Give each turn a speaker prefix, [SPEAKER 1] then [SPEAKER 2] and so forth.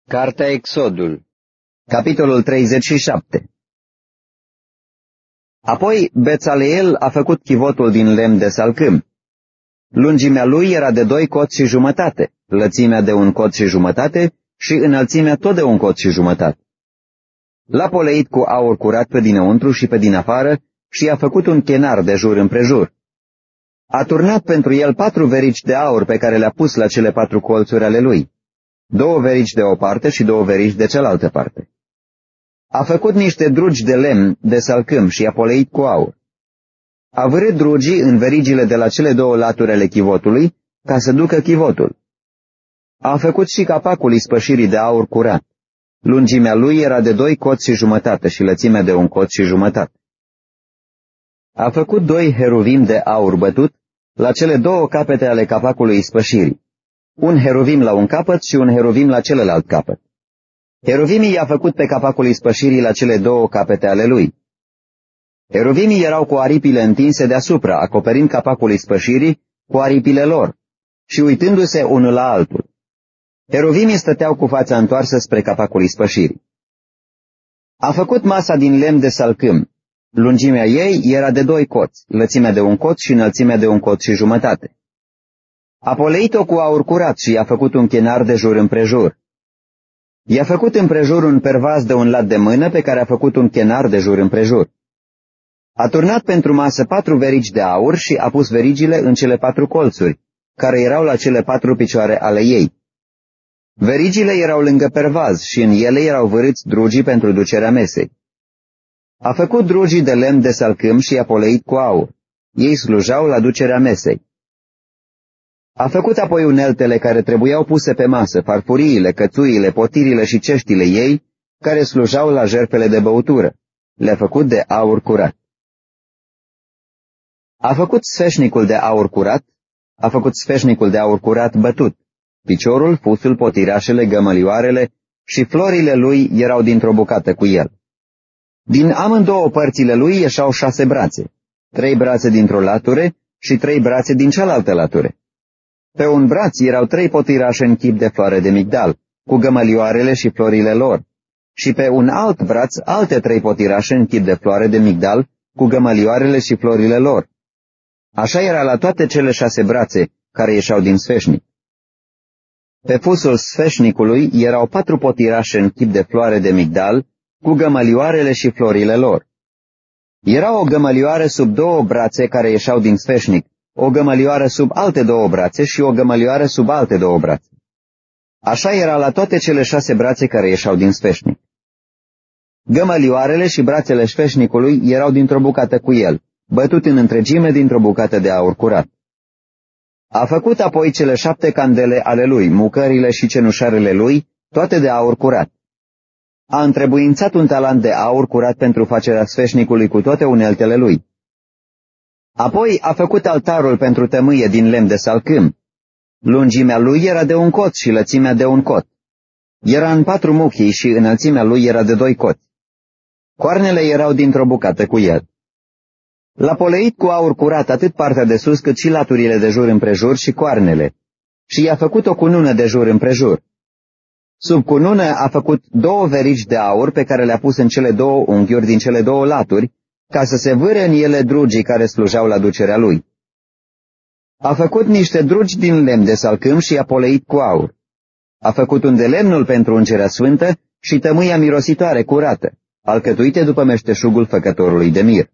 [SPEAKER 1] Cartea Exodul, capitolul 37. Apoi Bețaleel a făcut chivotul din lemn de salcâm. Lungimea lui era de 2 coți și jumătate, lățimea de 1 cot și jumătate și înălțimea tot de 1 cot și jumătate. L-a poleit cu aur curat pe dinăuntru și pe din afară și a făcut un chenar de jur împrejur. A turnat pentru el 4 verici de aur pe care le-a pus la cele 4 colțuri ale lui, 2 verici de o parte și 2 verici de cealaltă parte. A făcut niște drugi de lemn de salcâm și i-a poleit cu aur. A vârât drugii în verigile de la cele 2 laturi ale chivotului, ca să ducă chivotul. A făcut și capacul ispășirii de aur curat. Lungimea lui era de 2 coți și jumătate și lățimea de 1 cot și jumătate. A făcut 2 heruvim de aur bătut la cele 2 capete ale capacului ispășirii, un heruvim la un capăt și un heruvim la celălalt capăt. Heruvimii i-a făcut pe capacul ispășirii la cele 2 capete ale lui. Heruvimii erau cu aripile întinse deasupra, acoperind capacul ispășirii cu aripile lor și uitându-se unul la altul. Heruvimii stăteau cu fața întoarsă spre capacul ispășirii. A făcut masa din lemn de salcâm. Lungimea ei era de 2 coți, lățimea de 1 cot și înălțimea de 1 cot și jumătate. A poleit-o cu aur curat și i-a făcut un chenar de jur împrejur. I-a făcut împrejur un pervaz de 1 lat de mână pe care a făcut un chenar de jur împrejur. A turnat pentru masă 4 verici de aur și a pus verigile în cele 4 colțuri, care erau la cele 4 picioare ale ei. Verigile erau lângă pervaz și în ele erau vârâți drugii pentru ducerea mesei. A făcut drugii de lemn de salcâm și i-a poleit cu aur. Ei slujau la ducerea mesei. A făcut apoi uneltele care trebuiau puse pe masă, farfuriile, cățuile, potirile și ceștile ei, care slujau la jertfele de băutură. Le-a făcut de aur curat. A făcut sfeșnicul de aur curat, a făcut sfeșnicul de aur curat bătut. Piciorul, fusul, potirașele, gămălioarele și florile lui erau dintr-o bucată cu el. Din amândouă părțile lui ieșau 6 brațe, 3 brațe dintr-o lature și 3 brațe din cealaltă lature. Pe un braț erau 3 potirașe în chip de floare de migdal, cu gămălioarele și florile lor, și pe un alt braț alte 3 potirașe în chip de floare de migdal, cu gămălioarele și florile lor. Așa era la toate cele 6 brațe care ieșeau din sfeșnic. Pe fusul sfeșnicului erau 4 potirașe în chip de floare de migdal, cu gămălioarele și florile lor. Era o gămălioară sub 2 brațe care ieșeau din sfeșnic, o gămălioară sub alte 2 brațe și o gămălioară sub alte 2 brațe. Așa era la toate cele 6 brațe care ieșeau din sfeșnic. Gămălioarele și brațele sfeșnicului erau dintr-o bucată cu el, bătut în întregime dintr-o bucată de aur curat. A făcut apoi cele 7 candele ale lui, mucările și cenușarele lui, toate de aur curat. A întrebuințat 1 talent de aur curat pentru facerea sfeșnicului cu toate uneltele lui. Apoi a făcut altarul pentru tămâie din lemn de salcâm. Lungimea lui era de 1 cot și lățimea de 1 cot. Era în 4 muchii și înălțimea lui era de 2 coți. Coarnele erau dintr-o bucată cu el. L-a poleit cu aur curat atât partea de sus cât și laturile de jur împrejur și coarnele, și i-a făcut o cunună de jur împrejur. Sub cunună a făcut 2 verici de aur pe care le-a pus în cele 2 unghiuri din cele 2 laturi, ca să se vâre în ele drugii care slujau la ducerea lui. A făcut niște drugi din lemn de salcâm și i-a poleit cu aur. A făcut un de lemnul pentru ungerea sfântă și tămâia mirositoare curată, alcătuite după meșteșugul făcătorului de mir.